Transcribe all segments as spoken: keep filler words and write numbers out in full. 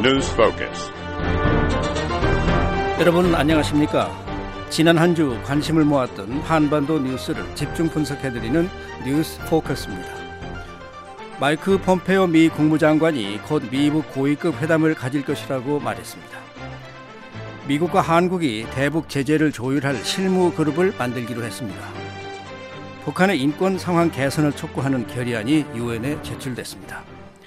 News Focus. 여러분 안녕하십니까? 지난 한 주 관심을 모았던 한반도 뉴스를 집중 분석해드리는 뉴스 포커스입니다. 마이크 폼페오 미 국무장관이 곧 미국 고위급 회담을 가질 것이라고 말했습니다. 미국과 한국이 대북 제재를 조율할 실무 그룹을 만들기로 했습니다. 북한의 인권 상황 개선을 촉구하는 결의안이 유엔에 제출됐습니다.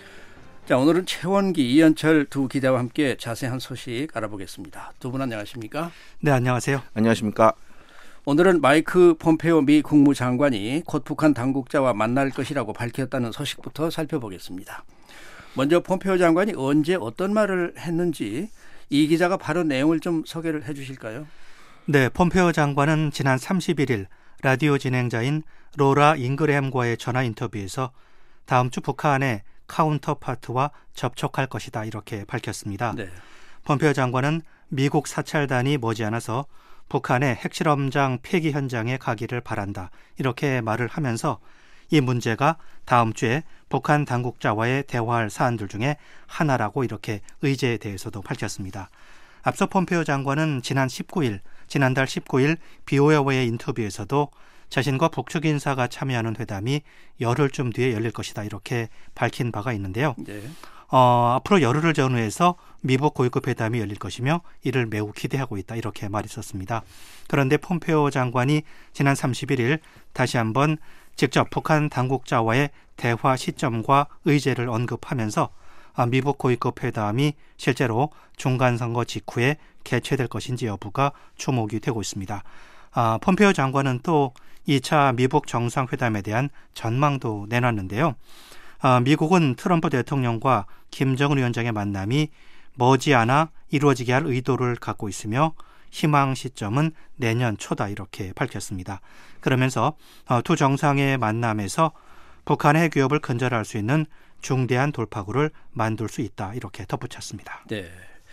자, 오늘은 최원기, 이현철 두 기자와 함께 자세한 소식 알아보겠습니다. 두 분 안녕하십니까? 네, 안녕하세요. 안녕하십니까? 오늘은 마이크 폼페오 미 국무장관이 곧 북한 당국자와 만날 것이라고 밝혔다는 소식부터 살펴보겠습니다. 먼저 폼페오 장관이 언제 어떤 말을 했는지 이 기자가 바로 내용을 좀 소개를 해 주실까요? 네, 폼페오 장관은 지난 삼십일 일 라디오 진행자인 로라 잉그램과의 전화 인터뷰에서 다음 주 북한의 카운터파트와 접촉할 것이다 이렇게 밝혔습니다. 네. 폼페오 장관은 미국 사찰단이 머지않아서 북한의 핵실험장 폐기 현장에 가기를 바란다 이렇게 말을 하면서 이 문제가 다음 주에 북한 당국자와의 대화할 사안들 중에 하나라고 이렇게 의제에 대해서도 밝혔습니다. 앞서 폼페오 장관은 지난 십구 일, 지난달 십구 일 비오에와의 인터뷰에서도 자신과 북측 인사가 참여하는 회담이 열흘쯤 뒤에 열릴 것이다 이렇게 밝힌 바가 있는데요. 네. 어, 앞으로 열흘을 전후해서 미국 고위급 회담이 열릴 것이며 이를 매우 기대하고 있다 이렇게 말했었습니다. 그런데 폼페오 장관이 지난 삼십일 일 다시 한번 직접 북한 당국자와의 대화 시점과 의제를 언급하면서 미국 고위급 회담이 실제로 중간선거 직후에 개최될 것인지 여부가 주목이 되고 있습니다. 아, 폼페오 장관은 또 이 차 미국 정상회담에 대한 전망도 내놨는데요. 아, 미국은 트럼프 대통령과 김정은 위원장의 만남이 머지않아 이루어지게 할 의도를 갖고 있으며 희망 시점은 내년 초다 이렇게 밝혔습니다. 그러면서 두 정상의 만남에서 북한의 핵 위협을 근절할 수 있는 중대한 돌파구를 만들 수 있다 이렇게 덧붙였습니다. 네.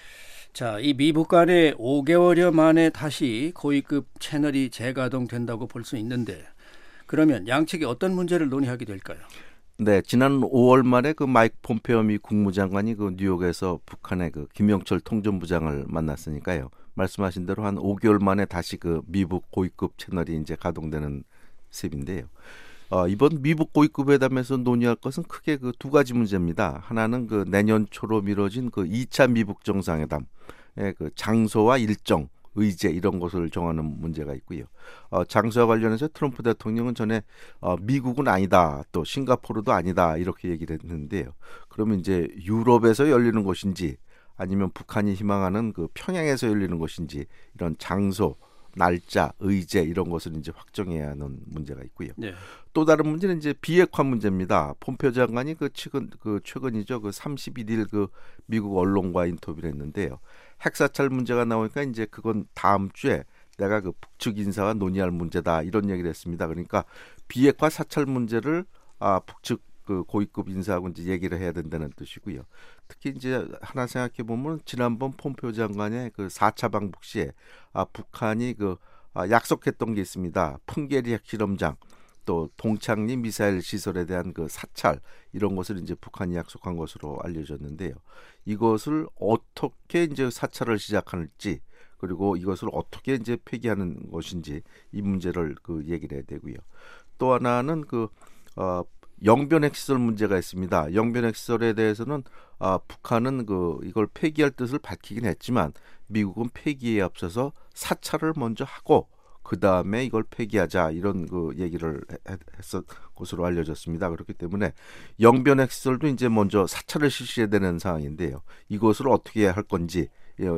자, 이 미북 간에 오 개월여 만에 다시 고위급 채널이 재가동된다고 볼 수 있는데 그러면 양측이 어떤 문제를 논의하게 될까요? 네, 지난 오월 말에 그 마이크 폼페오 미 국무장관이 그 뉴욕에서 북한의 그 김영철 통전부장을 만났으니까요. 말씀하신 대로 한 오 개월 만에 다시 그 미북 고위급 채널이 이제 가동되는 셈인데요. 어, 이번 미북 고위급 회담에서 논의할 것은 크게 그 두 가지 문제입니다. 하나는 그 내년 초로 미뤄진 그 이 차 미북 정상회담의 그 장소와 일정, 의제 이런 것을 정하는 문제가 있고요. 어, 장소와 관련해서 트럼프 대통령은 전에 어, 미국은 아니다, 또 싱가포르도 아니다 이렇게 얘기를 했는데요. 그러면 이제 유럽에서 열리는 것인지 아니면 북한이 희망하는 그 평양에서 열리는 것인지 이런 장소, 날짜, 의제 이런 것을 이제 확정해야 하는 문제가 있고요. 네. 또 다른 문제는 이제 비핵화 문제입니다. 폼페오 장관이 그 최근 그 최근이죠. 그 삼십일 일 그 미국 언론과 인터뷰를 했는데요. 핵사찰 문제가 나오니까 이제 그건 다음 주에 내가 그 북측 인사와 논의할 문제다 이런 얘기를 했습니다. 그러니까 비핵화 사찰 문제를 아 북측 그 고위급 인사하고 이제 얘기를 해야 된다는 뜻이고요. 특히 이제 하나 생각해 보면 지난번 폼페오 장관의 그 사 차 방북 시에 아 북한이 그 아, 약속했던 게 있습니다. 풍계리 핵실험장 또 동창리 미사일 시설에 대한 그 사찰 이런 것을 이제 북한이 약속한 것으로 알려졌는데요. 이것을 어떻게 이제 사찰을 시작할지 그리고 이것을 어떻게 이제 폐기하는 것인지 이 문제를 그 얘기를 해야 되고요. 또 하나는 그 어, 영변핵 시설 문제가 있습니다. 영변핵 시설에 대해서는 아, 북한은 그 이걸 폐기할 뜻을 밝히긴 했지만 미국은 폐기에 앞서서 사찰을 먼저 하고 그 다음에 이걸 폐기하자 이런 그 얘기를 했었 것으로 알려졌습니다. 그렇기 때문에 영변핵 시설도 이제 먼저 사찰을 실시해야 되는 상황인데요. 이것을 어떻게 할 건지,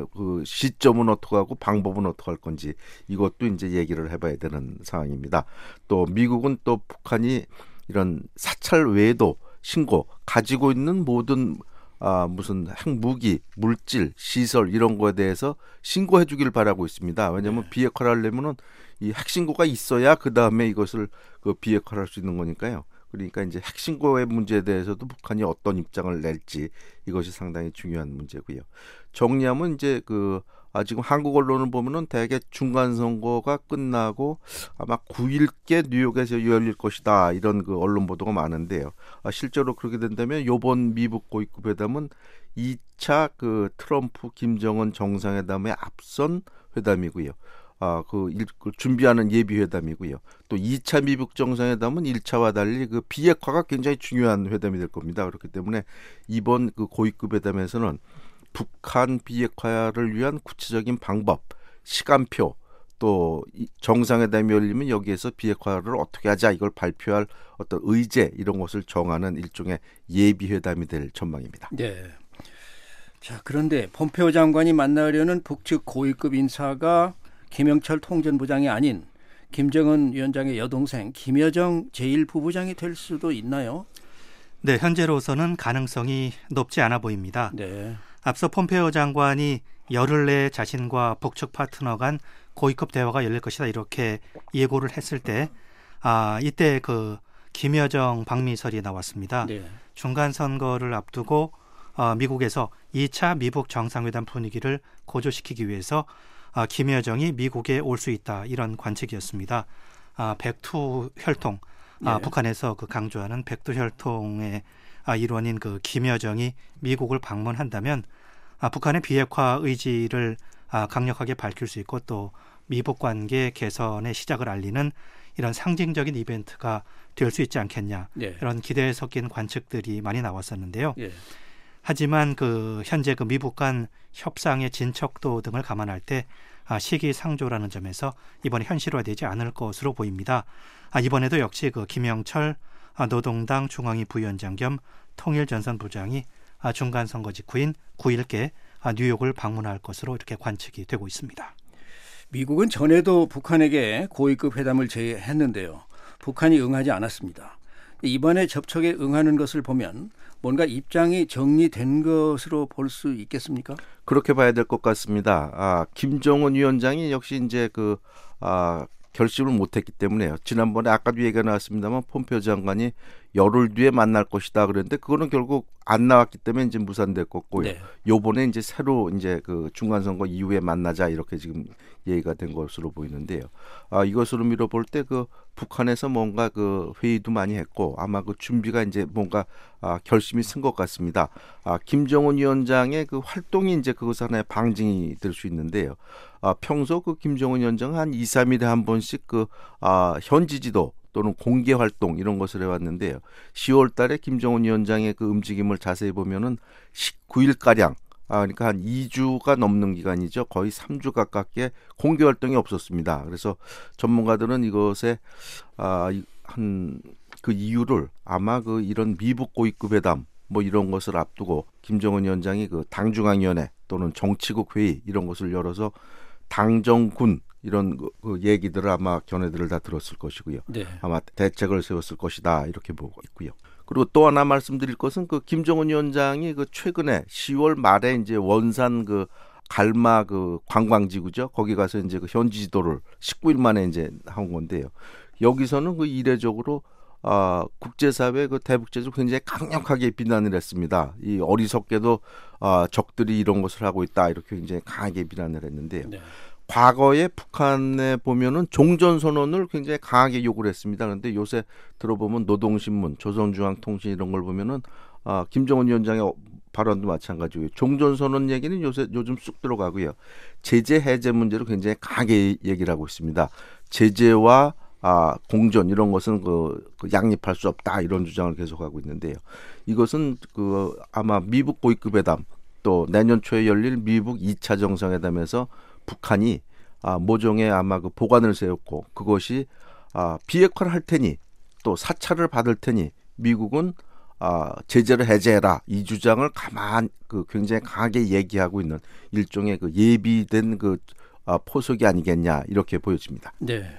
그 시점은 어떻게 하고 방법은 어떻게 할 건지 이것도 이제 얘기를 해봐야 되는 상황입니다. 또 미국은 또 북한이 이런 사찰 외에도 신고 가지고 있는 모든 아, 무슨 핵무기, 물질, 시설 이런 거에 대해서 신고해 주길 바라고 있습니다. 왜냐하면 네. 비핵화를 하려면은 이 핵신고가 있어야 그 다음에 이것을 그 비핵화를 할 수 있는 거니까요. 그러니까 이제 핵신고의 문제에 대해서도 북한이 어떤 입장을 낼지 이것이 상당히 중요한 문제고요. 정리하면 이제 그 아, 지금 한국 언론을 보면은 대개 중간 선거가 끝나고 아마 구 일께 뉴욕에서 열릴 것이다 이런 그 언론 보도가 많은데요. 아, 실제로 그렇게 된다면 이번 미북 고위급 회담은 이 차 그 트럼프 김정은 정상회담에 앞선 회담이고요. 아, 그, 일, 그 준비하는 예비 회담이고요. 또 이 차 미북 정상회담은 일 차와 달리 그 비핵화가 굉장히 중요한 회담이 될 겁니다. 그렇기 때문에 이번 그 고위급 회담에서는 북한 비핵화를 위한 구체적인 방법, 시간표, 또 정상회담이 열리면 여기에서 비핵화를 어떻게 하자 이걸 발표할 어떤 의제 이런 것을 정하는 일종의 예비 회담이 될 전망입니다. 네. 자, 그런데 폼페오 장관이 만나려는 북측 고위급 인사가 김영철 통전부장이 아닌 김정은 위원장의 여동생 김여정 제일 부부장이 될 수도 있나요? 네, 현재로서는 가능성이 높지 않아 보입니다. 네. 앞서 폼페오 장관이 열흘 내에 자신과 북측 파트너 간 고위급 대화가 열릴 것이다 이렇게 예고를 했을 때 아, 이때 그 김여정 방미설이 나왔습니다. 네. 중간 선거를 앞두고 어, 미국에서 이 차 미북 정상회담 분위기를 고조시키기 위해서 아, 김여정이 미국에 올 수 있다 이런 관측이었습니다. 아, 백투 혈통, 아, 네. 북한에서 그 강조하는 백투 혈통의 아, 일원인 그 김여정이 미국을 방문한다면 아, 북한의 비핵화 의지를 아, 강력하게 밝힐 수 있고 또 미북 관계 개선의 시작을 알리는 이런 상징적인 이벤트가 될 수 있지 않겠냐 네. 이런 기대에 섞인 관측들이 많이 나왔었는데요. 네. 하지만 그 현재 그 미북 간 협상의 진척도 등을 감안할 때 아, 시기상조라는 점에서 이번에 현실화되지 않을 것으로 보입니다. 아, 이번에도 역시 그 김영철 아, 노동당 중앙위 부위원장 겸 통일전선 부장이 아, 중간 선거 직후인 구 일께 아, 뉴욕을 방문할 것으로 이렇게 관측이 되고 있습니다. 미국은 전에도 북한에게 고위급 회담을 제의했는데요. 북한이 응하지 않았습니다. 이번에 접촉에 응하는 것을 보면 뭔가 입장이 정리된 것으로 볼 수 있겠습니까? 그렇게 봐야 될 것 같습니다. 아, 김정은 위원장이 역시 이제 그 아, 결심을 못했기 때문에요. 지난번에 아까도 얘기가 나왔습니다만 폼페오 장관이 열흘 뒤에 만날 것이다 그랬는데 그거는 결국 안 나왔기 때문에 이제 무산됐고요. 네. 요번에 이제 새로 이제 그 중간 선거 이후에 만나자 이렇게 지금 얘기가 된 것으로 보이는데요. 아, 이것으로 미뤄볼 때 그 북한에서 뭔가 그 회의도 많이 했고 아마 그 준비가 이제 뭔가 아, 결심이 쓴 것 같습니다. 아, 김정은 위원장의 그 활동이 이제 그것 하나의 방증이 될 수 있는데요. 아, 평소 그 김정은 위원장은 한 이, 삼 일에 한 번씩 그 아, 현지 지도 또는 공개 활동 이런 것을 해왔는데요. 시월 달에 김정은 위원장의 그 움직임을 자세히 보면은 십구 일가량, 아, 그러니까 한 이 주가 넘는 기간이죠. 거의 삼 주 가깝게 공개 활동이 없었습니다. 그래서 전문가들은 이것에 아, 한 그 이유를 아마 그 이런 미북 고위급 회담 뭐 이런 것을 앞두고 김정은 위원장이 그 당중앙위원회 또는 정치국 회의 이런 것을 열어서 당정군 이런 그, 그 얘기들을 아마 견해들을 다 들었을 것이고요. 네. 아마 대책을 세웠을 것이다 이렇게 보고 있고요. 그리고 또 하나 말씀드릴 것은 그 김정은 위원장이 그 최근에 시월 말에 이제 원산 그 갈마 그 관광지구죠. 거기 가서 이제 그 현지 지도를 십구 일 만에 이제 한 건데요. 여기서는 그 이례적으로 아, 국제사회 그 대북제도 굉장히 강력하게 비난을 했습니다. 이 어리석게도 아, 적들이 이런 것을 하고 있다 이렇게 굉장히 강하게 비난을 했는데요. 네. 과거에 북한에 보면은 종전선언을 굉장히 강하게 요구를 했습니다. 그런데 요새 들어보면 노동신문, 조선중앙통신 이런 걸 보면은 아, 김정은 위원장의 발언도 마찬가지고요. 종전선언 얘기는 요새 요즘 쑥 들어가고요. 제재 해제 문제를 굉장히 강하게 얘기를 하고 있습니다. 제재와 아, 공전 이런 것은 그, 그 양립할 수 없다 이런 주장을 계속하고 있는데요. 이것은 그 아마 미북 고위급 회담 또 내년 초에 열릴 미북 이 차 정상회담에서 북한이 아, 모종의 아마 그 보관을 세웠고 그것이 아, 비핵화를 할 테니 또 사찰을 받을 테니 미국은 아, 제재를 해제해라 이 주장을 가만 그 굉장히 강하게 얘기하고 있는 일종의 그 예비된 그 아, 포석이 아니겠냐 이렇게 보여집니다. 네.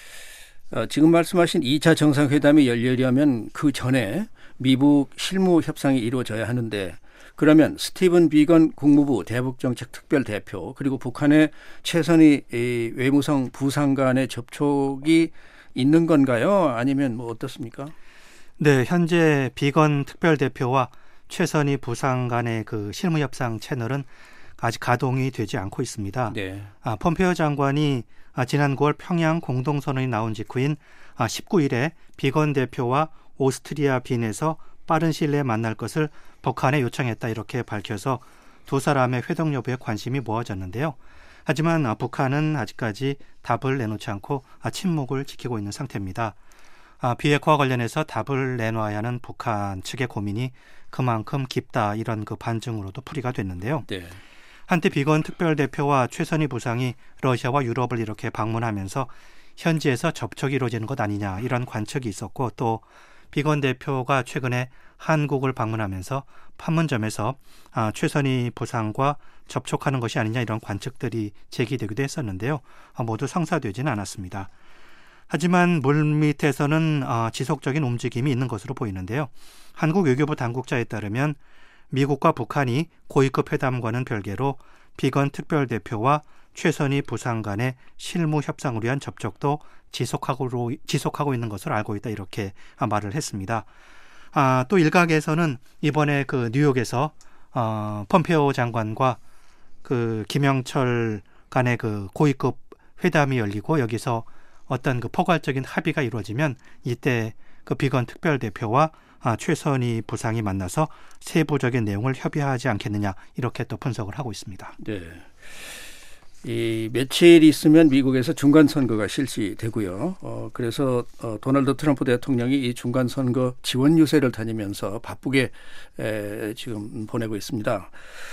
어, 지금 말씀하신 이 차 정상회담이 열리려면 그 전에 미북 실무 협상이 이루어져야 하는데 그러면 스티븐 비건 국무부 대북정책특별대표 그리고 북한의 최선희 외무성 부상 간의 접촉이 있는 건가요? 아니면 뭐 어떻습니까? 네, 현재 비건 특별대표와 최선희 부상 간의 그 실무협상 채널은 아직 가동이 되지 않고 있습니다. 네. 아, 폼페이오 장관이 아, 지난 구월 평양 공동선언이 나온 직후인 아, 십구 일에 비건 대표와 오스트리아 빈에서 빠른 시일 내에 만날 것을 북한에 요청했다 이렇게 밝혀서 두 사람의 회동 여부에 관심이 모아졌는데요. 하지만 아, 북한은 아직까지 답을 내놓지 않고 아, 침묵을 지키고 있는 상태입니다. 아, 비핵화와 관련해서 답을 내놔야 하는 북한 측의 고민이 그만큼 깊다 이런 그 반증으로도 풀이가 됐는데요. 네. 한때 비건 특별대표와 최선희 부상이 러시아와 유럽을 이렇게 방문하면서 현지에서 접촉이 이루어지는 것 아니냐 이런 관측이 있었고 또 비건 대표가 최근에 한국을 방문하면서 판문점에서 아, 최선희 부상과 접촉하는 것이 아니냐 이런 관측들이 제기되기도 했었는데요. 아, 모두 성사되지는 않았습니다. 하지만 물밑에서는 어, 지속적인 움직임이 있는 것으로 보이는데요. 한국 외교부 당국자에 따르면 미국과 북한이 고위급 회담과는 별개로 비건 특별대표와 최선희 부상 간의 실무 협상을 위한 접촉도 지속하고, 지속하고 있는 것을 알고 있다 이렇게 말을 했습니다. 아, 또 일각에서는 이번에 그 뉴욕에서 어, 폼페이오 장관과 그 김영철 간의 그 고위급 회담이 열리고 여기서 어떤 그 포괄적인 합의가 이루어지면 이때 그 비건 특별대표와 아, 최선희 부상이 만나서 세부적인 내용을 협의하지 않겠느냐 이렇게 또 분석을 하고 있습니다. 네. 이 며칠 있으면 미국에서 중간 선거가 실시되고요. 어, 그래서 어, 도널드 트럼프 대통령이 이 중간 선거 지원 유세를 다니면서 바쁘게 에, 지금 보내고 있습니다.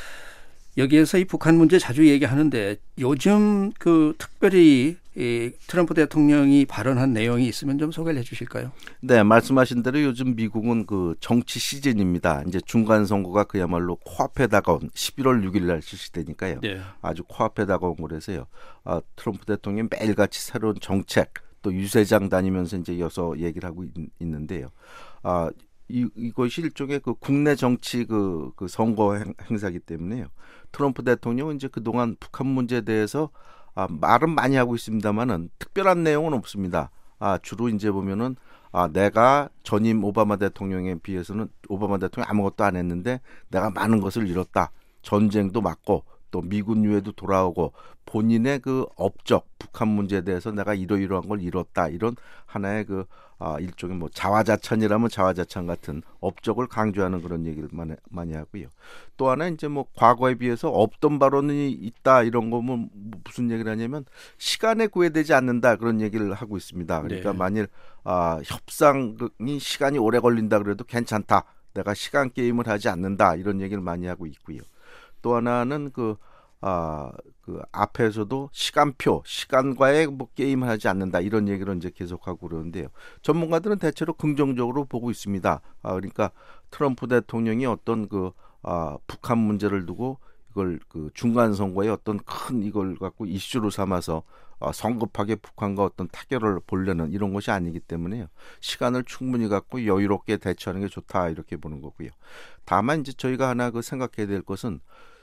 여기에서 이 북한 문제 자주 얘기하는데 요즘 그 특별히 이 트럼프 대통령이 발언한 내용이 있으면 좀 소개를 해 주실까요? 네, 말씀하신 대로 요즘 미국은 그 정치 시즌입니다. 이제 중간 선거가 그야말로 코앞에 다가온 십일월 육일 날 실시되니까요. 네. 아주 코앞에 다가온 거라서요. 아, 트럼프 대통령이 매일같이 새로운 정책 또 유세장 다니면서 이제 여서 얘기를 하고 있, 있는데요. 아, 이, 이것이 일종의 그 국내 정치 그, 그 선거 행, 행사이기 때문에요. 트럼프 대통령은 이제 그동안 북한 문제에 대해서 아, 말은 많이 하고 있습니다만은 특별한 내용은 없습니다. 아, 주로 이제 보면은 아, 내가 전임 오바마 대통령에 비해서는 오바마 대통령이 아무것도 안 했는데 내가 많은 것을 잃었다. 전쟁도 막고 또 미군 유해도 돌아오고 본인의 그 업적 북한 문제에 대해서 내가 이러이러한 걸 잃었다. 이런 하나의 그 아, 일종의 뭐 자화자찬이라면 자화자찬 같은 업적을 강조하는 그런 얘기를 많이, 많이 하고요. 또 하나 이제 뭐 과거에 비해서 없던 발언이 있다 이런 거면 무슨 얘기를 하냐면 시간에 구애되지 않는다 그런 얘기를 하고 있습니다. 그러니까 네. 만일 아, 협상이 시간이 오래 걸린다 그래도 괜찮다. 내가 시간 게임을 하지 않는다 이런 얘기를 많이 하고 있고요. 또 하나는 그, 아, 그 앞에서도 시간표, 시간과의 뭐 게임을 하지 않는다 이런 얘기를 이제 계속하고 그러는데요. 전문가들은 대체로 긍정적으로 보고 있습니다. 아, 그러니까 트럼프 대통령이 어떤 그 아, 북한 문제를 두고 이걸 그 중간 선거에 어떤 큰 이걸 갖고 이슈로 삼아서 아, 성급하게 북한과 어떤 타결을 보려는 이런 것이 아니기 때문에요. 시간을 충분히 갖고 여유롭게 대처하는 게 좋다 이렇게 보는 거고요. 다만 이제 저희가 하나 그 생각해야 될 것은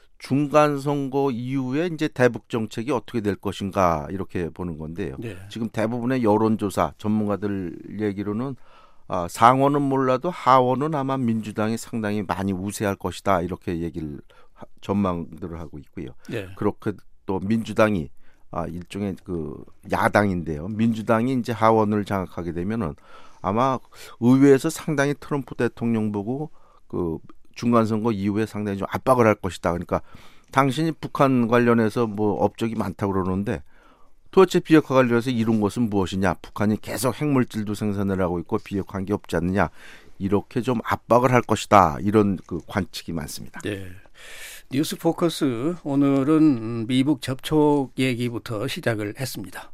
중간 선거 이후에 이제 대북 정책이 어떻게 될 것인가 이렇게 보는 건데요. 네. 지금 대부분의 여론조사 전문가들 얘기로는 아, 상원은 몰라도 하원은 아마 민주당이 상당히 많이 우세할 것이다 이렇게 얘기를 전망들을 하고 있고요. 네. 그렇게 또 민주당이 아, 일종의 그 야당인데요. 민주당이 이제 하원을 장악하게 되면은 아마 의회에서 상당히 트럼프 대통령 보고 그 중간선거 이후에 상당히 좀 압박을 할 것이다. 그러니까 당신이 북한 관련해서 뭐 업적이 많다고 그러는데 도대체 비핵화 관련해서 이룬 것은 무엇이냐? 북한이 계속 핵물질도 생산을 하고 있고 비핵화한 게 없지 않느냐? 이렇게 좀 압박을 할 것이다. 이런 그 관측이 많습니다. 네. 뉴스 포커스 오늘은 미북 접촉 얘기부터 시작을 했습니다.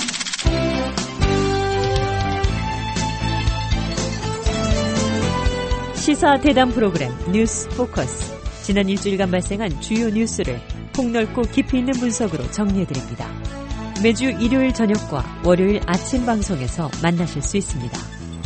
시사 대담 프로그램 뉴스 포커스. 지난 일주일간 발생한 주요 뉴스를 폭넓고 깊이 있는 분석으로 정리해드립니다. 매주 일요일 저녁과 월요일 아침 방송에서 만나실 수 있습니다.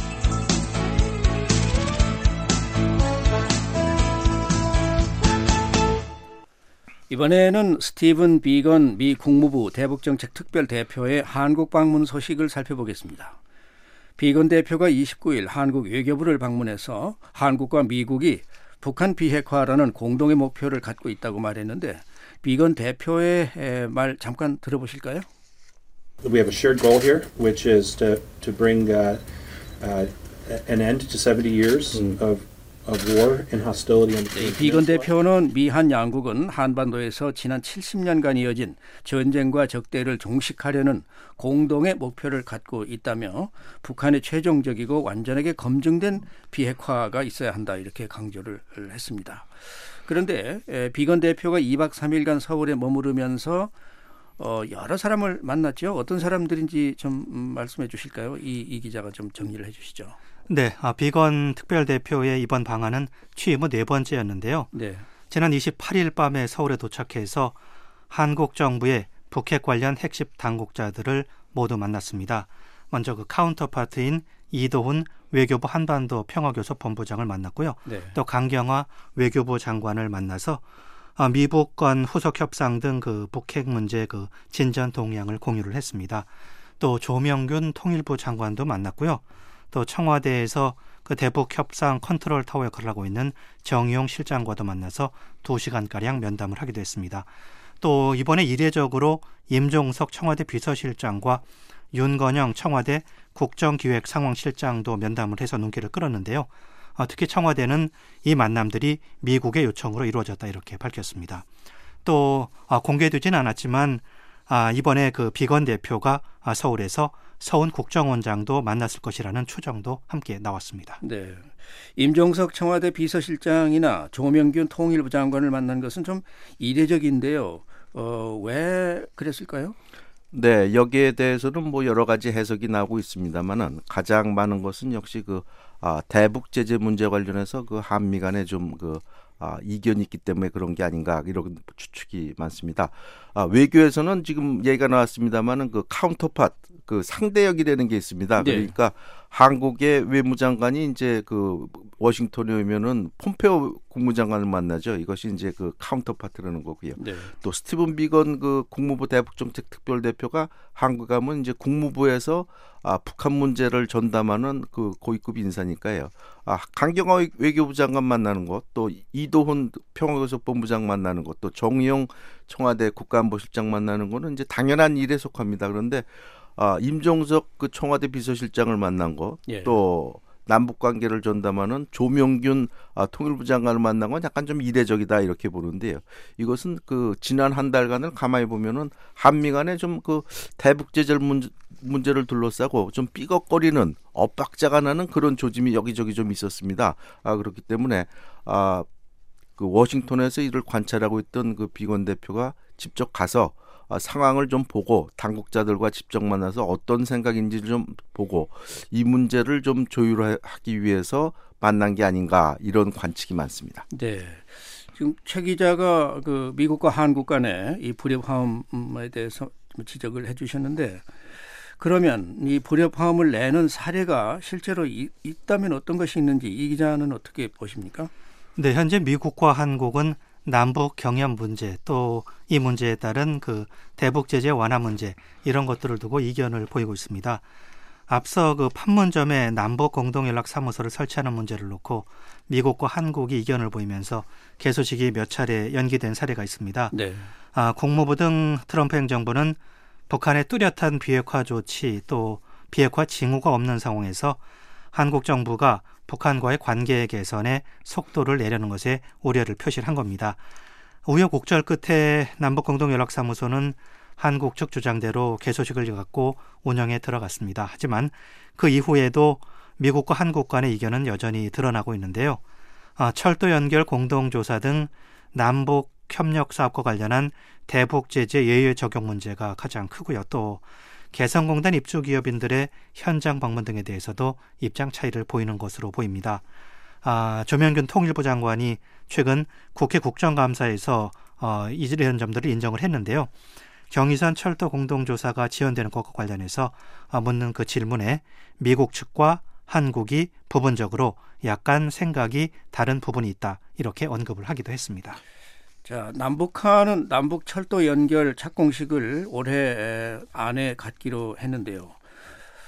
이번에는 스티븐 비건 미 국무부 대북정책 특별대표의 한국 방문 소식을 살펴보겠습니다. 비건 대표가 이십구일 한국 외교부를 방문해서 한국과 미국이 북한 비핵화라는 공동의 목표를 갖고 있다고 말했는데 비건 대표의 말 잠깐 들어보실까요? We have a shared goal here, which is to to bring uh, uh, an end to seventy years 음. of of war and hostility on the 네, 비건 대표는 미한 양국은 한반도에서 지난 칠십 년간 이어진 전쟁과 적대를 종식하려는 공동의 목표를 갖고 있다며 북한의 최종적이고 완전하게 검증된 비핵화가 있어야 한다 이렇게 강조를 했습니다. 그런데 비건 대표가 이 박 삼 일간 서울에 머무르면서 어, 여러 사람을 만났죠. 어떤 사람들인지 좀 말씀해 주실까요? 이, 이 기자가 좀 정리를 해 주시죠. 네, 아, 비건 특별대표의 이번 방한은 취임 후 네 번째였는데요. 네. 지난 이십팔 일 밤에 서울에 도착해서 한국 정부의 북핵 관련 핵심 당국자들을 모두 만났습니다. 먼저 그 카운터파트인 이도훈 외교부 한반도 평화교섭 본부장을 만났고요. 네. 또 강경화 외교부 장관을 만나서 아, 미북 간 후속 협상 등 그 북핵 문제 그 진전 동향을 공유를 했습니다. 또 조명균 통일부 장관도 만났고요. 또 청와대에서 그 대북 협상 컨트롤 타워 역할을 하고 있는 정용 실장과도 만나서 두 시간가량 면담을 하기도 했습니다. 또 이번에 이례적으로 임종석 청와대 비서실장과 윤건영 청와대 국정기획상황실장도 면담을 해서 눈길을 끌었는데요. 어, 특히 청와대는 이 만남들이 미국의 요청으로 이루어졌다 이렇게 밝혔습니다. 또 아, 공개되지는 않았지만 아, 이번에 그 비건 대표가 아, 서울에서 서훈 국정원장도 만났을 것이라는 추정도 함께 나왔습니다. 네, 임종석 청와대 비서실장이나 조명균 통일부 장관을 만난 것은 좀 이례적인데요. 어, 왜 그랬을까요? 네, 여기에 대해서는 뭐 여러 가지 해석이 나오고 있습니다만은 가장 많은 것은 역시 그 아, 대북 제재 문제 관련해서 그 한미 간에 좀 그 아, 이견이 있기 때문에 그런 게 아닌가 이런 추측이 많습니다. 아, 외교에서는 지금 얘기가 나왔습니다만은 그 카운터파트 그 상대역이라는 게 있습니다. 네. 그러니까 한국의 외무장관이 이제 그 워싱턴에 오면은 폼페오 국무장관을 만나죠. 이것이 이제 그 카운터파트라는 거고요. 네. 또 스티븐 비건 그 국무부 대북정책 특별대표가 한국 가면 이제 국무부에서 아, 북한 문제를 전담하는 그 고위급 인사니까요. 아, 강경화 외교부 장관 만나는 것, 또 이도훈 평화교섭본부장 만나는 것, 또 정의용 청와대 국가안보실장 만나는 거는 이제 당연한 일에 속합니다. 그런데 아, 임종석 그 청와대 비서실장을 만난 거, 예. 또 남북 관계를 전담하는 조명균 아, 통일부 장관을 만난 건 약간 좀 이례적이다 이렇게 보는데요. 이것은 그 지난 한 달간을 가만히 보면은 한미 간에 좀 그 대북 제재 문제, 문제를 둘러싸고 좀 삐걱거리는 엇박자가 나는 그런 조짐이 여기저기 좀 있었습니다. 아, 그렇기 때문에 아, 그 워싱턴에서 이를 관찰하고 있던 그 비건 대표가 직접 가서 아, 상황을 좀 보고 당국자들과 직접 만나서 어떤 생각인지를 좀 보고 이 문제를 좀 조율하기 위해서 만난 게 아닌가 이런 관측이 많습니다. 네, 지금 최 기자가 그 미국과 한국 간의 이 불협화음에 대해서 지적을 해주셨는데 그러면 이 불협화음을 내는 사례가 실제로 이, 있다면 어떤 것이 있는지 이 기자는 어떻게 보십니까? 네, 현재 미국과 한국은 남북 경협 문제 또 이 문제에 따른 그 대북 제재 완화 문제 이런 것들을 두고 이견을 보이고 있습니다. 앞서 그 판문점에 남북 공동연락사무소를 설치하는 문제를 놓고 미국과 한국이 이견을 보이면서 개소식이 몇 차례 연기된 사례가 있습니다. 네. 아, 국무부 등 트럼프 행정부는 북한의 뚜렷한 비핵화 조치 또 비핵화 징후가 없는 상황에서 한국 정부가 북한과의 관계 개선에 속도를 내려는 것에 우려를 표시한 겁니다. 우여곡절 끝에 남북공동연락사무소는 한국 측 주장대로 개소식을 갖고 운영에 들어갔습니다. 하지만 그 이후에도 미국과 한국 간의 이견은 여전히 드러나고 있는데요. 아, 철도 연결 공동조사 등 남북 협력 사업과 관련한 대북 제재 예외 적용 문제가 가장 크고요. 또 개성공단 입주 기업인들의 현장 방문 등에 대해서도 입장 차이를 보이는 것으로 보입니다. 아, 조명균 통일부 장관이 최근 국회 국정감사에서 어, 이런 점들을 인정을 했는데요. 경의선 철도 공동조사가 지연되는 것과 관련해서 어, 묻는 그 질문에 미국 측과 한국이 부분적으로 약간 생각이 다른 부분이 있다 이렇게 언급을 하기도 했습니다. 자, 남북한은 남북 철도 연결 착공식을 올해 안에 갖기로 했는데요.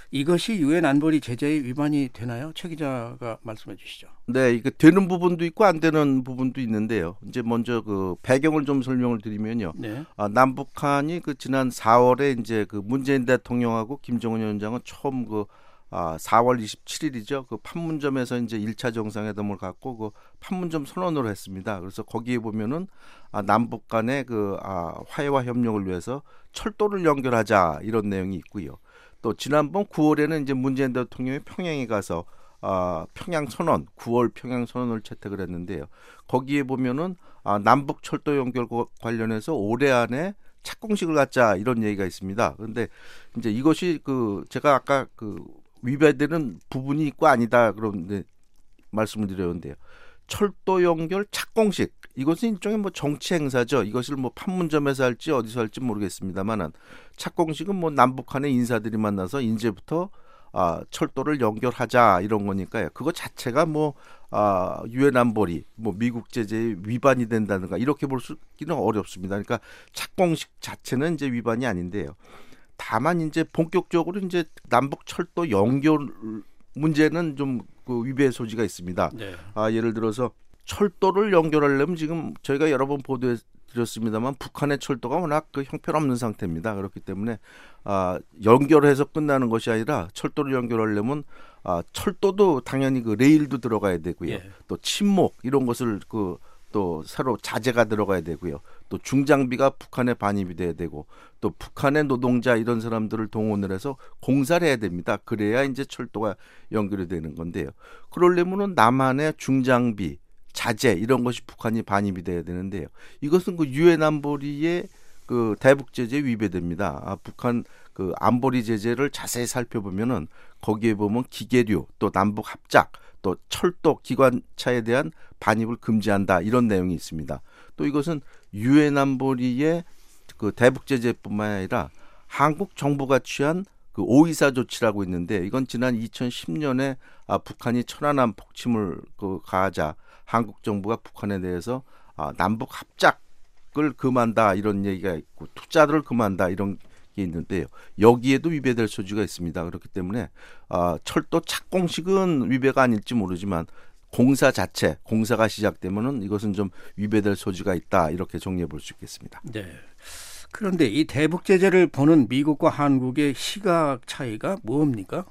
이것이 유엔 안보리 제재의 위반이 되나요? 최 기자가 말씀해 주시죠. 네, 이게 되는 부분도 있고 안 되는 부분도 있는데요. 이제 먼저 그 배경을 좀 설명을 드리면요. 네. 아, 남북한이 그 지난 사월에 이제 그 문재인 대통령하고 김정은 위원장은 처음 그 아, 사월 이십칠일이죠. 그 판문점에서 이제 일 차 정상회담을 갖고 그 판문점 선언을 했습니다. 그래서 거기에 보면은 아, 남북 간의 그 아, 화해와 협력을 위해서 철도를 연결하자 이런 내용이 있고요. 또 지난번 구월에는 이제 문재인 대통령이 평양에 가서 아, 평양 선언, 구월 평양 선언을 채택을 했는데요. 거기에 보면은 아, 남북 철도 연결 관련해서 올해 안에 착공식을 갖자 이런 얘기가 있습니다. 그런데 이제 이것이 그 제가 아까 그 위배되는 부분이 있고 아니다 그런데 말씀을 드렸는데요. 철도 연결 착공식 이것은 일종의 뭐 정치 행사죠. 이것을 뭐 판문점에서 할지 어디서 할지 모르겠습니다만은 착공식은 뭐 남북한의 인사들이 만나서 이제부터 아, 철도를 연결하자 이런 거니까요. 그거 자체가 뭐 아, 유엔 안보리, 뭐 미국 제재에 위반이 된다든가 이렇게 볼 수는 어렵습니다. 그러니까 착공식 자체는 이제 위반이 아닌데요. 다만 이제 본격적으로 이제 남북 철도 연결 문제는 좀 그 위배의 소지가 있습니다. 네. 아, 예를 들어서 철도를 연결하려면 지금 저희가 여러 번 보도해 드렸습니다만 북한의 철도가 워낙 그 형편없는 상태입니다. 그렇기 때문에 아, 연결해서 끝나는 것이 아니라 철도를 연결하려면 아, 철도도 당연히 그 레일도 들어가야 되고요. 예. 또 침목 이런 것을 그 또 새로 자재가 들어가야 되고요. 또 중장비가 북한에 반입이 돼야 되고 또 북한의 노동자 이런 사람들을 동원을 해서 공사를 해야 됩니다. 그래야 이제 철도가 연결이 되는 건데요. 그러려면은 남한의 중장비, 자재 이런 것이 북한이 반입이 돼야 되는데요. 이것은 그 유엔 안보리의 그 대북 제재 위배됩니다. 아, 북한 그 안보리 제재를 자세히 살펴보면은 거기에 보면 기계류 또 남북 합작 또 철도 기관차에 대한 반입을 금지한다 이런 내용이 있습니다. 또 이것은 유엔 안보리의 그 대북 제재뿐만 아니라 한국 정부가 취한 그 오이사 조치라고 있는데 이건 지난 이천십 년에 아, 북한이 천안함 폭침을 그 가하자 한국 정부가 북한에 대해서 아, 남북 합작을 금한다 이런 얘기가 있고 투자를 금한다 이런 게 있는데요. 여기에도 위배될 소지가 있습니다. 그렇기 때문에 아, 철도 착공식은 위배가 아닐지 모르지만 공사 자체, 공사가 시작되면은 이것은 좀 위배될 소지가 있다 이렇게 정리해 볼 수 있겠습니다. 네. 그런데 이 대북 제재를 보는 미국과 한국의 시각 차이가 뭡니까?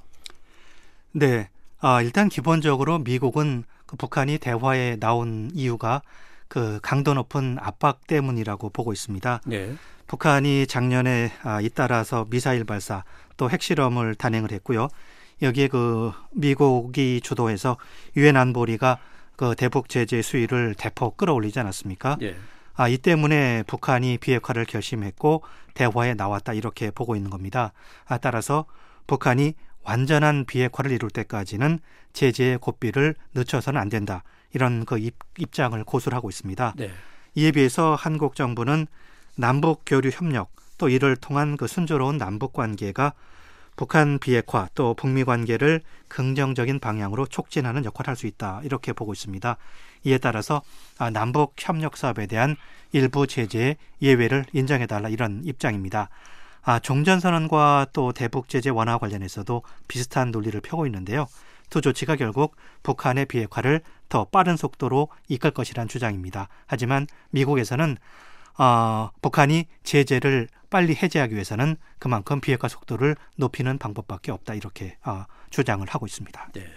네, 아, 일단 기본적으로 미국은 그 북한이 대화에 나온 이유가 그 강도 높은 압박 때문이라고 보고 있습니다. 네. 북한이 작년에 아, 잇따라서 미사일 발사 또 핵실험을 단행을 했고요. 여기에 그 미국이 주도해서 유엔 안보리가 그 대북 제재 수위를 대폭 끌어올리지 않았습니까? 네. 아, 이 때문에 북한이 비핵화를 결심했고 대화에 나왔다 이렇게 보고 있는 겁니다. 아, 따라서 북한이 완전한 비핵화를 이룰 때까지는 제재의 고삐를 늦춰서는 안 된다. 이런 그 입, 입장을 고수를 하고 있습니다. 네. 이에 비해서 한국 정부는 남북 교류 협력 또 이를 통한 그 순조로운 남북 관계가 북한 비핵화 또 북미 관계를 긍정적인 방향으로 촉진하는 역할을 할 수 있다. 이렇게 보고 있습니다. 이에 따라서 남북 협력 사업에 대한 일부 제재의 예외를 인정해달라 이런 입장입니다. 아, 종전선언과 또 대북 제재 완화 관련해서도 비슷한 논리를 펴고 있는데요. 두 조치가 결국 북한의 비핵화를 더 빠른 속도로 이끌 것이란 주장입니다. 하지만 미국에서는 어, 북한이 제재를 빨리 해제하기 위해서는 그만큼 비핵화 속도를 높이는 방법밖에 없다 이렇게 어, 주장을 하고 있습니다. 네.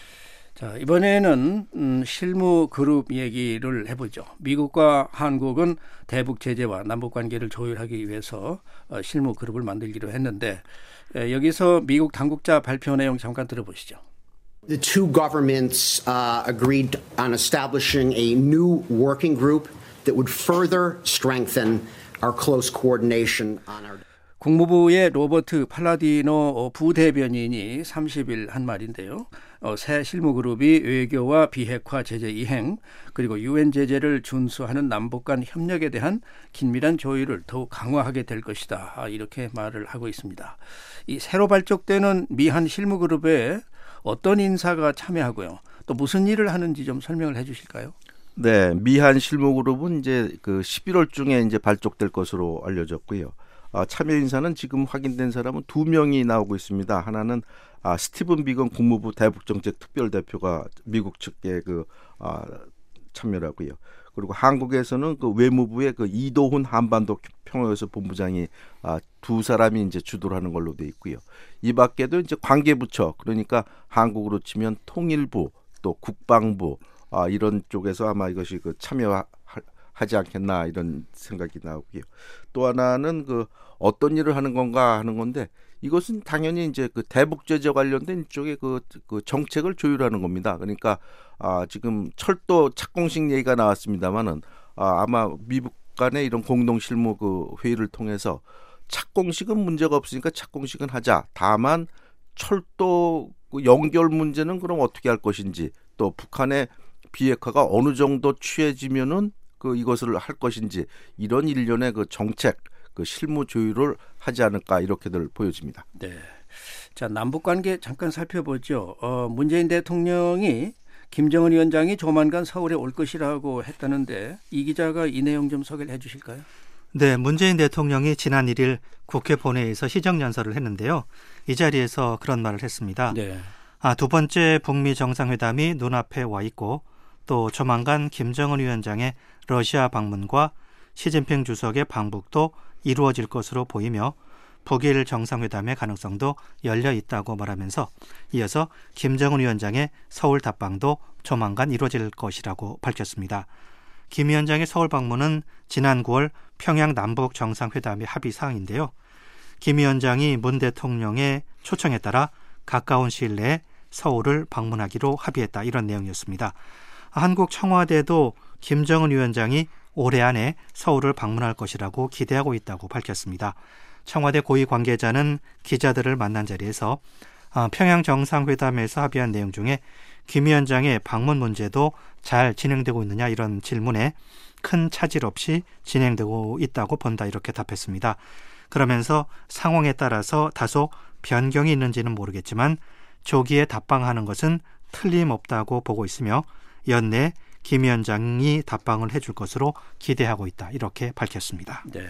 자, 이번에는 음, 실무 그룹 얘기를 해보죠. 미국과 한국은 대북 제재와 남북 관계를 조율하기 위해서 어, 실무 그룹을 만들기로 했는데 에, 여기서 미국 당국자 발표 내용 잠깐 들어보시죠. The two governments uh, agreed on establishing a new working group that would further strengthen our close coordination on our. 국무부의 로버트 팔라디노 부대변인이 삼십 일 한 말인데요. 어, 새 실무그룹이 외교와 비핵화 제재 이행 그리고 유엔 제재를 준수하는 남북 간 협력에 대한 긴밀한 조율을 더욱 강화하게 될 것이다. 아, 이렇게 말을 하고 있습니다. 이 새로 발족되는 미한 실무그룹에 어떤 인사가 참여하고요. 또 무슨 일을 하는지 좀 설명을 해 주실까요? 네, 미한 실무그룹은 이제 그 십일월 중에 이제 발족될 것으로 알려졌고요. 어, 참여 인사는 지금 확인된 사람은 두 명이 나오고 있습니다. 하나는 아, 스티븐 비건 국무부 대북정책 특별대표가 미국 측에 그 아, 참여를 하고요. 그리고 한국에서는 그 외무부의 그 이도훈 한반도 평화연수 본부장이 아, 두 사람이 이제 주도를 하는 걸로 돼 있고요. 이 밖에도 이제 관계부처, 그러니까 한국으로 치면 통일부, 또 국방부 아, 이런 쪽에서 아마 이것이 그 참여하지 않겠나 이런 생각이 나오고요. 또 하나는 그 어떤 일을 하는 건가 하는 건데, 이것은 당연히 이제 그 대북 제재 관련된 쪽에 그, 그 정책을 조율하는 겁니다. 그러니까 아, 지금 철도 착공식 얘기가 나왔습니다만은 아, 아마 미국 간의 이런 공동 실무 그 회의를 통해서 착공식은 문제가 없으니까 착공식은 하자. 다만 철도 그 연결 문제는 그럼 어떻게 할 것인지, 또 북한의 비핵화가 어느 정도 취해지면은 그 이것을 할 것인지, 이런 일련의 그 정책, 그 실무 조율을 하지 않을까 이렇게들 보여집니다. 네. 자, 남북 관계 잠깐 살펴보죠. 어, 문재인 대통령이 김정은 위원장이 조만간 서울에 올 것이라고 했다는데, 이 기자가 이 내용 좀 소개를 해 주실까요? 네, 문재인 대통령이 지난 일 일 국회 본회의에서 시정연설을 했는데요. 이 자리에서 그런 말을 했습니다. 네. 아, 두 번째 북미 정상회담이 눈앞에 와 있고, 또 조만간 김정은 위원장의 러시아 방문과 시진핑 주석의 방북도 이루어질 것으로 보이며 북일 정상회담의 가능성도 열려 있다고 말하면서 이어서 김정은 위원장의 서울 답방도 조만간 이루어질 것이라고 밝혔습니다. 김 위원장의 서울 방문은 지난 구월 평양 남북 정상회담의 합의 사항인데요. 김 위원장이 문 대통령의 초청에 따라 가까운 시일 내에 서울을 방문하기로 합의했다, 이런 내용이었습니다. 한국 청와대도 김정은 위원장이 올해 안에 서울을 방문할 것이라고 기대하고 있다고 밝혔습니다. 청와대 고위 관계자는 기자들을 만난 자리에서 평양 정상회담에서 합의한 내용 중에 김 위원장의 방문 문제도 잘 진행되고 있느냐, 이런 질문에 큰 차질 없이 진행되고 있다고 본다, 이렇게 답했습니다. 그러면서 상황에 따라서 다소 변경이 있는지는 모르겠지만 조기에 답방하는 것은 틀림없다고 보고 있으며 연내 김 위원장이 답방을 해줄 것으로 기대하고 있다, 이렇게 밝혔습니다. 네.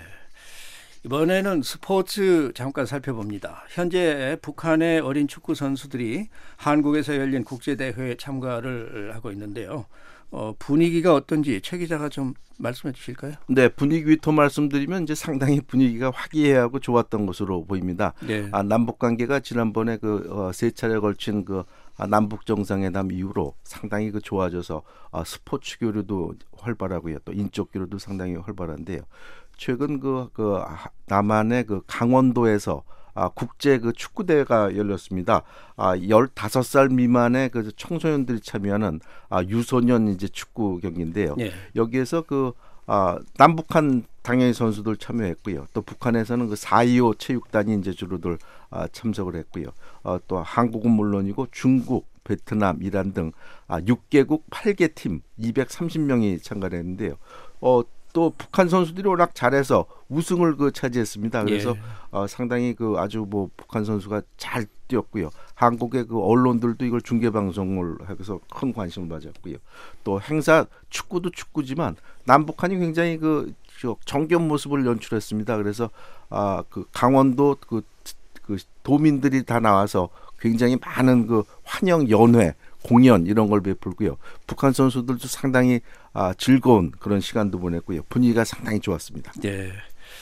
이번에는 스포츠 잠깐 살펴봅니다. 현재 북한의 어린 축구 선수들이 한국에서 열린 국제대회에 참가를 하고 있는데요. 어, 분위기가 어떤지 최 기자가 좀 말씀해 주실까요? 네, 분위기부터 말씀드리면 이제 상당히 분위기가 화기애애하고 좋았던 것으로 보입니다. 네. 아, 남북 관계가 지난번에 그 어, 세 차례 걸친 그 아, 남북 정상회담 이후로 상당히 그 좋아져서 아, 스포츠 교류도 활발하고요, 또 인적 교류도 상당히 활발한데요. 최근 그, 그 남한의 그 강원도에서 아, 국제 그 축구 대회가 열렸습니다. 아, 열다섯 살 미만의 그 청소년들이 참여하는 아, 유소년 이제 축구 경기인데요. 네. 여기에서 그 아, 남북한 당연히 선수들 참여했고요. 또 북한에서는 그 사이오 체육단이 이제 주로들 아, 참석을 했고요. 어, 또 한국은 물론이고 중국, 베트남, 이란 등 아, 육 개국 팔 개 팀 이백삼십 명이 참가를 했는데요. 어, 또 북한 선수들이 워낙 잘해서 우승을 그 차지했습니다. 그래서 예. 어, 상당히 그 아주 뭐 북한 선수가 잘 뛰었고요. 한국의 그 언론들도 이걸 중계 방송을 해서 큰 관심을 가졌고요. 또 행사 축구도 축구지만 남북한이 굉장히 그 정겨운 모습을 연출했습니다. 그래서 아, 그 강원도 그, 그 도민들이 다 나와서 굉장히 많은 그 환영 연회, 공연 이런 걸 베풀고요. 북한 선수들도 상당히 아, 즐거운 그런 시간도 보냈고요. 분위기가 상당히 좋았습니다. 네.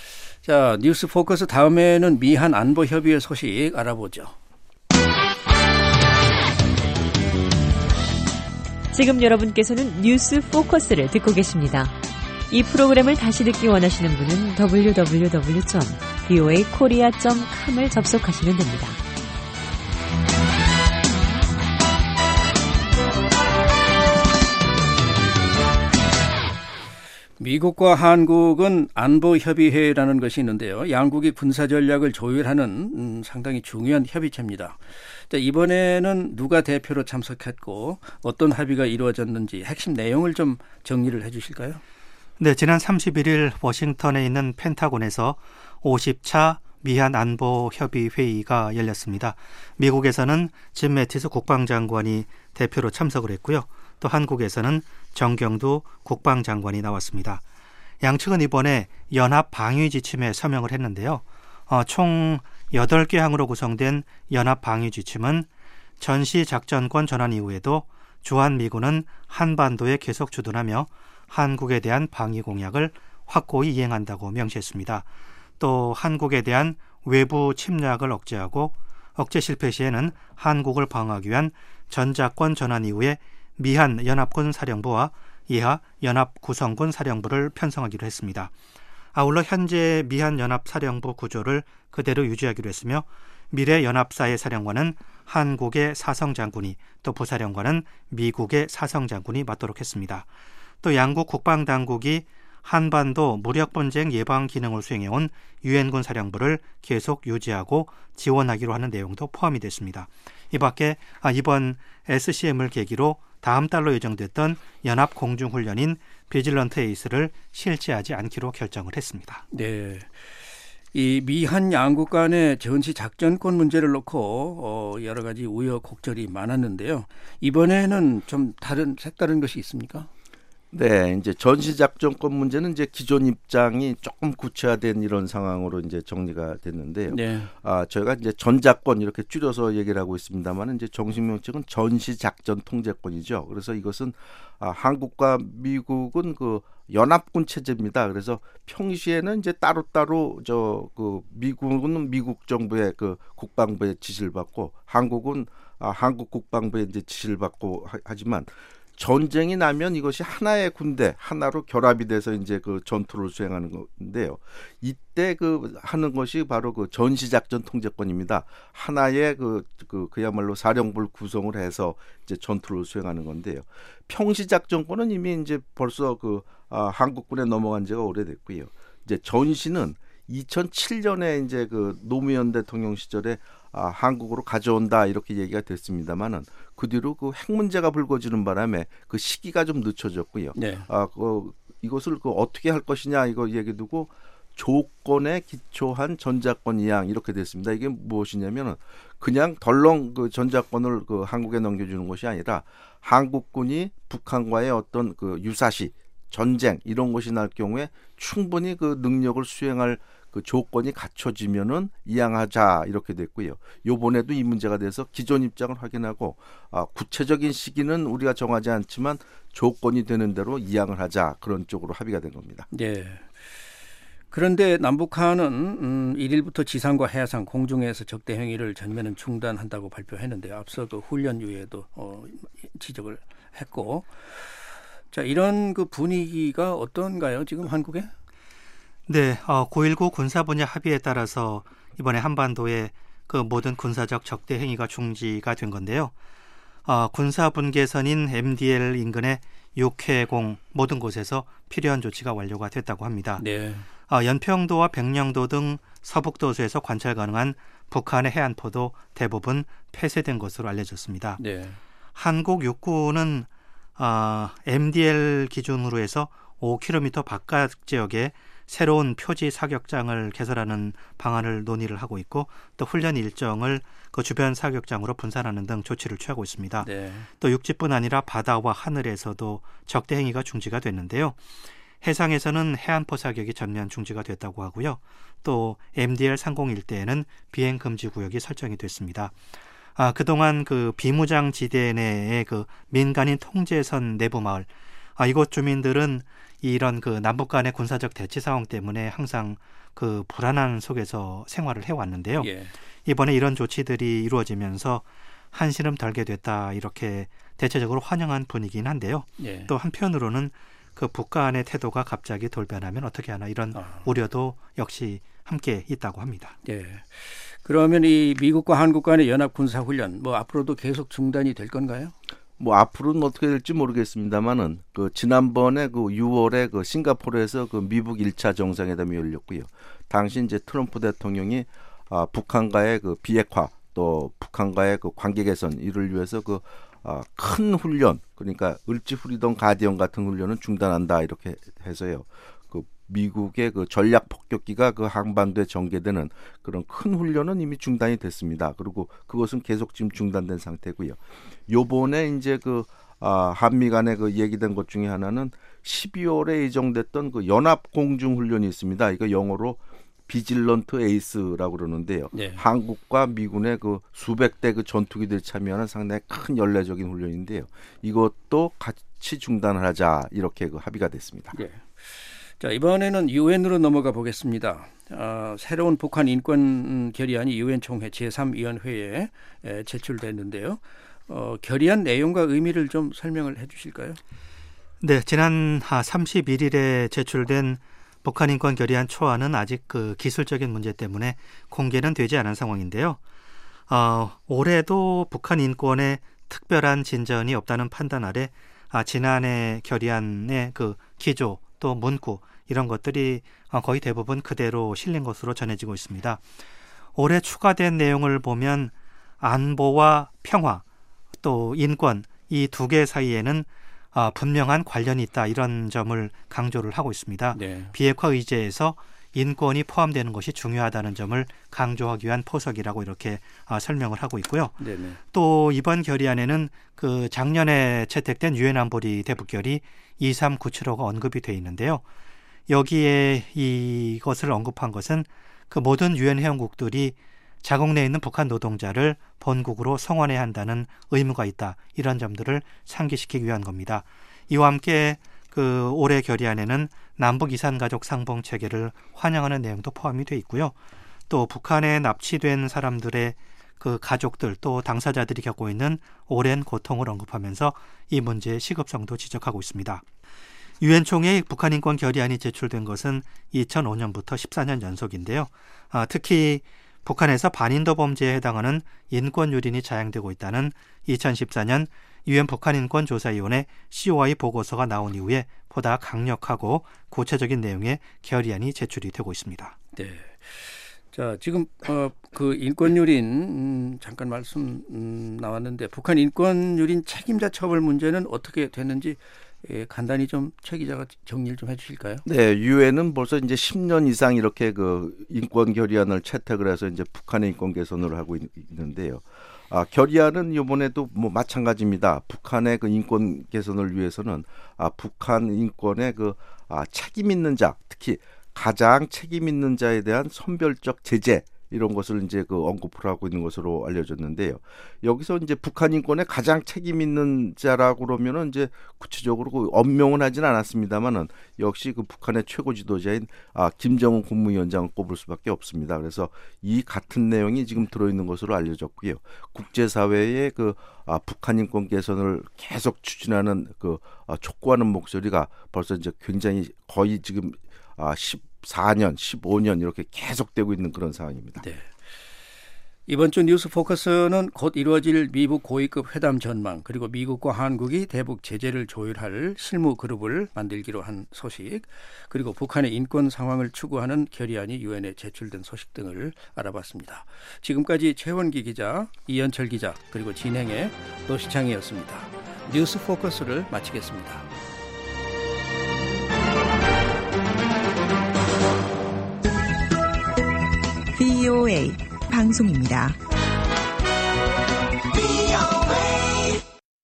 자, 뉴스 포커스 다음에는 미한 안보 협의회 소식 알아보죠. 지금 여러분께서는 뉴스 포커스를 듣고 계십니다. 이 프로그램을 다시 듣기 원하시는 분은 더블유 더블유 더블유 점 브이오에이 코리아 점 컴을 접속하시면 됩니다. 미국과 한국은 안보협의회라는 것이 있는데요. 양국이 군사전략을 조율하는 음, 상당히 중요한 협의체입니다. 자, 이번에는 누가 대표로 참석했고 어떤 합의가 이루어졌는지 핵심 내용을 좀 정리를 해 주실까요? 네, 지난 삼십일 일 워싱턴에 있는 펜타곤에서 오십 차 미한 안보협의회의가 열렸습니다. 미국에서는 짐 매티스 국방장관이 대표로 참석을 했고요. 또 한국에서는 정경두 국방장관이 나왔습니다. 양측은 이번에 연합 방위 지침에 서명을 했는데요. 어, 총 여덟 개 항으로 구성된 연합 방위 지침은 전시 작전권 전환 이후에도 주한미군은 한반도에 계속 주둔하며 한국에 대한 방위 공약을 확고히 이행한다고 명시했습니다. 또 한국에 대한 외부 침략을 억제하고 억제 실패 시에는 한국을 방어하기 위한 전자권 전환 이후에 미한 연합군 사령부와 이하 연합구성군 사령부를 편성하기로 했습니다. 아울러 현재 미한 연합사령부 구조를 그대로 유지하기로 했으며 미래 연합사의 사령관은 한국의 사성장군이, 또 부사령관은 미국의 사성장군이 맡도록 했습니다. 또 양국 국방당국이 한반도 무력분쟁 예방 기능을 수행해온 유엔군 사령부를 계속 유지하고 지원하기로 하는 내용도 포함이 됐습니다. 이 밖에 이번 에스씨엠을 계기로 다음 달로 예정됐던 연합 공중훈련인 비질런트 에이스를 실시하지 않기로 결정을 했습니다. 네, 이 미한 양국 간의 전시 작전권 문제를 놓고 어, 여러 가지 우여곡절이 많았는데요. 이번에는 좀 다른 색다른 것이 있습니까? 네, 이제 전시작전권 문제는 이제 기존 입장이 조금 구체화된 이런 상황으로 이제 정리가 됐는데요. 네. 아, 저희가 이제 전작권 이렇게 줄여서 얘기를 하고 있습니다만 이제 정식 명칭은 전시작전 통제권이죠. 그래서 이것은 아, 한국과 미국은 그 연합군 체제입니다. 그래서 평시에는 이제 따로따로 저 그 미국은 미국 정부의 그 국방부의 지시를 받고 한국은 아, 한국 국방부의 이제 지시를 받고 하, 하지만 전쟁이 나면 이것이 하나의 군대, 하나로 결합이 돼서 이제 그 전투를 수행하는 건데요. 이때 그 하는 것이 바로 그 전시작전 통제권입니다. 하나의 그, 그, 그야말로 사령부를 구성을 해서 이제 전투를 수행하는 건데요. 평시작전권은 이미 이제 벌써 그, 아, 한국군에 넘어간 지가 오래됐고요. 이제 전시는 이천칠 년에 이제 그 노무현 대통령 시절에 아, 한국으로 가져온다 이렇게 얘기가 됐습니다만은 그 뒤로 그 핵 문제가 불거지는 바람에 그 시기가 좀 늦춰졌고요. 네. 아, 그 이것을 그 어떻게 할 것이냐 이거 얘기 두고 조건에 기초한 전자권 이양 이렇게 됐습니다. 이게 무엇이냐면은 그냥 덜렁 그 전자권을 그 한국에 넘겨주는 것이 아니라 한국군이 북한과의 어떤 그 유사시 전쟁 이런 것이 날 경우에 충분히 그 능력을 수행할 그 조건이 갖춰지면은 이양하자 이렇게 됐고요. 요번에도 이 문제가 돼서 기존 입장을 확인하고 아, 구체적인 시기는 우리가 정하지 않지만 조건이 되는 대로 이양을 하자 그런 쪽으로 합의가 된 겁니다. 네. 그런데 남북한은 음, 일 일부터 지상과 해상, 공중에서 적대 행위를 전면은 중단한다고 발표했는데 앞서 그 훈련 이후에도 어, 지적을 했고, 자 이런 그 분위기가 어떤가요? 지금 한국에? 네, 어, 구일구 군사 분야 합의에 따라서 이번에 한반도에 그 모든 군사적 적대 행위가 중지가 된 건데요. 어, 군사 분계선인 엠디엘 인근의 육해공 모든 곳에서 필요한 조치가 완료가 됐다고 합니다. 네. 어, 연평도와 백령도 등 서북도서에서 관찰 가능한 북한의 해안포도 대부분 폐쇄된 것으로 알려졌습니다. 네. 한국 육군은 어, 엠디엘 기준으로 해서 오 킬로미터 바깥 지역에 새로운 표지 사격장을 개설하는 방안을 논의를 하고 있고 또 훈련 일정을 그 주변 사격장으로 분산하는 등 조치를 취하고 있습니다. 네. 또 육지뿐 아니라 바다와 하늘에서도 적대 행위가 중지가 됐는데요. 해상에서는 해안포 사격이 전면 중지가 됐다고 하고요. 또 엠디엘 상공 일대에는 비행 금지 구역이 설정이 됐습니다. 아, 그동안 그 비무장 지대 내의 그 민간인 통제선 내부 마을, 아, 이곳 주민들은 이런 그 남북 간의 군사적 대치 상황 때문에 항상 그 불안한 속에서 생활을 해왔는데요. 예. 이번에 이런 조치들이 이루어지면서 한시름 덜게 됐다 이렇게 대체적으로 환영한 분위기긴 한데요. 예. 또 한편으로는 그 북한의 태도가 갑자기 돌변하면 어떻게 하나 이런 아. 우려도 역시 함께 있다고 합니다. 예. 그러면 이 미국과 한국 간의 연합 군사 훈련 뭐 앞으로도 계속 중단이 될 건가요? 뭐 앞으로는 어떻게 될지 모르겠습니다만은 그 지난번에 그 유월에 그 싱가포르에서 그 미북 일 차 정상회담이 열렸고요. 당시 이제 트럼프 대통령이 아, 북한과의 그 비핵화 또 북한과의 그 관계 개선 이를 위해서 그 아, 큰 훈련 그러니까 을지 후리던 가디언 같은 훈련은 중단한다 이렇게 해서요. 그 미국의 그 전략 폭격기가 그 한반도에 전개되는 그런 큰 훈련은 이미 중단이 됐습니다. 그리고 그것은 계속 지금 중단된 상태고요. 요번에 이제 그 아, 한미 간에 그 얘기된 것 중에 하나는 십이월에 예정됐던 그 연합 공중 훈련이 있습니다. 이거 영어로 비질런트 에이스라고 그러는데요. 네. 한국과 미군의 그 수백 대 그 전투기들이 참여하는 상당히 큰 연례적인 훈련인데요. 이것도 같이 중단을 하자 이렇게 그 합의가 됐습니다. 네. 자, 이번에는 유엔으로 넘어가 보겠습니다. 어, 새로운 북한 인권 결의안이 유엔 총회 제삼 위원회에 에, 제출됐는데요. 어, 결의안 내용과 의미를 좀 설명을 해 주실까요? 네, 지난 삼십일 일에 제출된 북한 인권 결의안 초안은 아직 그 기술적인 문제 때문에 공개는 되지 않은 상황인데요. 어, 올해도 북한 인권에 특별한 진전이 없다는 판단 아래 아, 지난해 결의안의 그 기조 또 문구 이런 것들이 거의 대부분 그대로 실린 것으로 전해지고 있습니다. 올해 추가된 내용을 보면 안보와 평화 또 인권 이 두 개 사이에는 아, 분명한 관련이 있다 이런 점을 강조를 하고 있습니다. 네. 비핵화 의제에서 인권이 포함되는 것이 중요하다는 점을 강조하기 위한 포석이라고 이렇게 아, 설명을 하고 있고요. 네네. 또 이번 결의안에는 그 작년에 채택된 유엔 안보리 대북결의 이삼구칠오가 언급이 돼 있는데요. 여기에 이것을 언급한 것은 그 모든 유엔 회원국들이 자국 내에 있는 북한 노동자를 본국으로 송환해야 한다는 의무가 있다. 이런 점들을 상기시키기 위한 겁니다. 이와 함께 그 올해 결의안에는 남북 이산 가족 상봉 체계를 환영하는 내용도 포함이 돼 있고요. 또 북한에 납치된 사람들의 그 가족들 또 당사자들이 겪고 있는 오랜 고통을 언급하면서 이 문제의 시급성도 지적하고 있습니다. 유엔 총회에 북한 인권 결의안이 제출된 것은 이천오 년부터 십사 년 연속인데요. 아, 특히 북한에서 반인도 범죄에 해당하는 인권 유린이 자행되고 있다는 이천십사 년 유엔 북한인권조사위원회 씨오아이 보고서가 나온 이후에 보다 강력하고 구체적인 내용의 결의안이 제출이 되고 있습니다. 네. 자, 지금 어, 그 인권 유린 음, 잠깐 말씀 음, 나왔는데 북한 인권 유린 책임자 처벌 문제는 어떻게 됐는지 예, 간단히 좀 최 기자가 정리를 좀 해주실까요? 네, 유엔은 벌써 이제 십 년 이상 이렇게 그 인권 결의안을 채택을 해서 이제 북한의 인권 개선을 하고 있, 있는데요. 아, 결의안은 이번에도 뭐 마찬가지입니다. 북한의 그 인권 개선을 위해서는 아, 북한 인권의 그 아, 책임 있는 자, 특히 가장 책임 있는 자에 대한 선별적 제재. 이런 것을 이제 그 언급을 하고 있는 것으로 알려졌는데요. 여기서 이제 북한 인권에 가장 책임 있는 자라고 그러면은 이제 구체적으로 그 엄명은 하진 않았습니다만은 역시 그 북한의 최고 지도자인 아, 김정은 국무위원장을 꼽을 수밖에 없습니다. 그래서 이 같은 내용이 지금 들어있는 것으로 알려졌고요. 국제사회의 그 아, 북한 인권 개선을 계속 추진하는 그 아, 촉구하는 목소리가 벌써 이제 굉장히 거의 지금 아, 십사 년, 십오 년 이렇게 계속되고 있는 그런 상황입니다. 네. 이번 주 뉴스 포커스는 곧 이루어질 미국 고위급 회담 전망 그리고 미국과 한국이 대북 제재를 조율할 실무 그룹을 만들기로 한 소식 그리고 북한의 인권 상황을 추구하는 결의안이 유엔에 제출된 소식 등을 알아봤습니다. 지금까지 최원기 기자, 이현철 기자 그리고 진행의 노시창이었습니다. 뉴스 포커스를 마치겠습니다. 브이오에이 방송입니다.